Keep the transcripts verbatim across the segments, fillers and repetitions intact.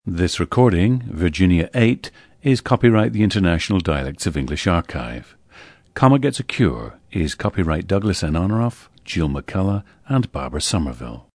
This recording, Virginia eight, is copyright the International Dialects of English Archive. Comma Gets a Cure is copyright Douglas N. Honoraff, Jill McCullough, and Barbara Somerville.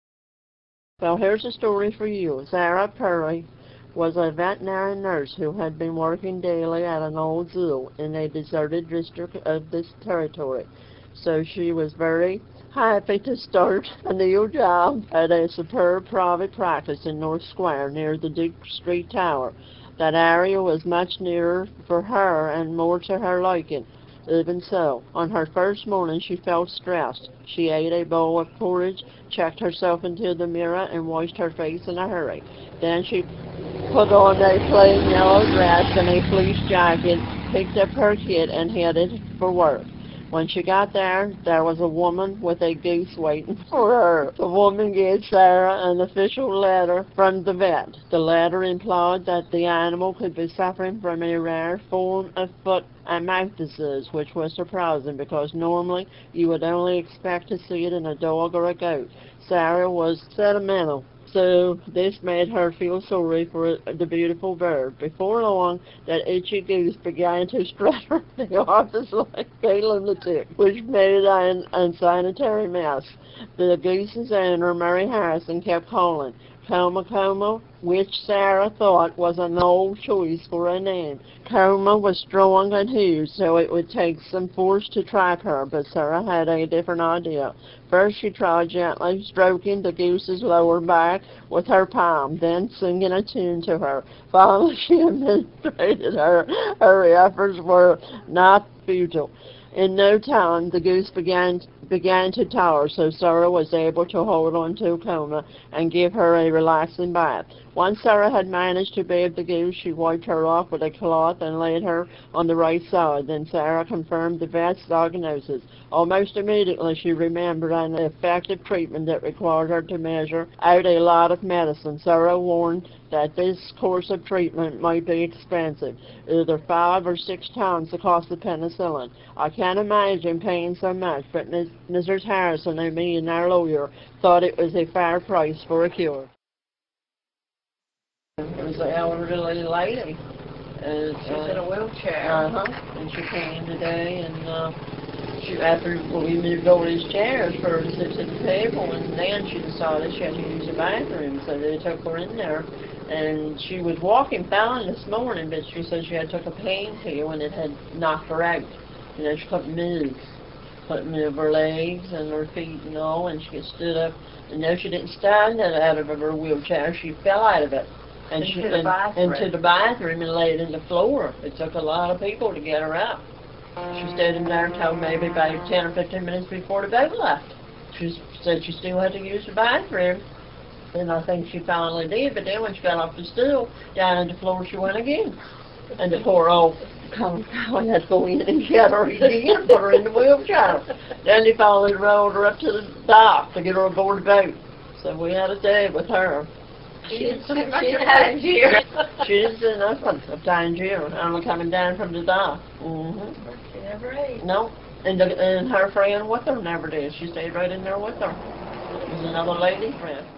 Well, here's a story for you. Sarah Perry was a veterinary nurse who had been working daily at an old zoo in a deserted district of this territory. So she was very happy to start a new job at a superb private practice in North Square near the Duke Street Tower. That area was much nearer for her and more to her liking. Even so, on her first morning she felt stressed. She ate a bowl of porridge, checked herself into the mirror, and washed her face in a hurry. Then she put on a plain yellow dress and a fleece jacket, picked up her kit, and headed for work. When she got there, there was a woman with a goose waiting for her. The woman gave Sarah an official letter from the vet. The letter implied that the animal could be suffering from a rare form of foot and mouth disease, which was surprising because normally you would only expect to see it in a dog or a goat. Sarah was sentimental, so this made her feel sorry for the beautiful bird. Before long, that itchy goose began to strut her the office like a lunatic, which made an unsanitary mess. The goose's owner, Mary Harrison, kept calling Coma Coma, which Sarah thought was an old choice for a name. Coma was strong and huge, so it would take some force to track her, but Sarah had a different idea. First she tried gently stroking the goose's lower back with her palm, then singing a tune to her. Finally she demonstrated her, her efforts were not futile. In no time, the goose began began to tire, so Sarah was able to hold on to Coma and give her a relaxing bath. Once Sarah had managed to bathe the goose, she wiped her off with a cloth and laid her on the right side. Then Sarah confirmed the vet's diagnosis. Almost immediately, she remembered an effective treatment that required her to measure out a lot of medicine. Sarah warned that this course of treatment might be expensive, either five or six times the cost of penicillin. I can't imagine paying so much, but Missus Harrison and me and our lawyer thought it was a fair price for a cure. It was an elderly lady. And, She's uh, in a wheelchair. Uh-huh. And she came today, and uh, she, after we moved over these chairs for her to sit at the table, and then she decided she had to use the bathroom, so they took her in there. And she was walking fine this morning, but she said she had took a pain pill and it had knocked her out. You know, she couldn't move. Couldn't move her legs and her feet and all, and she stood up. And no, she didn't stand out of her wheelchair. She fell out of it. And into, she, the and, into the bathroom and laid in the floor. It took a lot of people to get her up. She stayed in there until maybe about ten or fifteen minutes before the boat left. She said she still had to use the bathroom. And I think she finally did, but then when she fell off the stool, down on the floor she went again. And the poor old Colin had to go in and get her again, put her in the wheelchair. Then they finally rolled her up to the dock to get her aboard the boat. So we had a day with her. She didn't say much of Tangier. She didn't say nothing of Tangier. I'm coming down from the dock. Mm-hmm. She never ate. No. And, the, and her friend with her never did. She stayed right in there with her. It was another lady friend.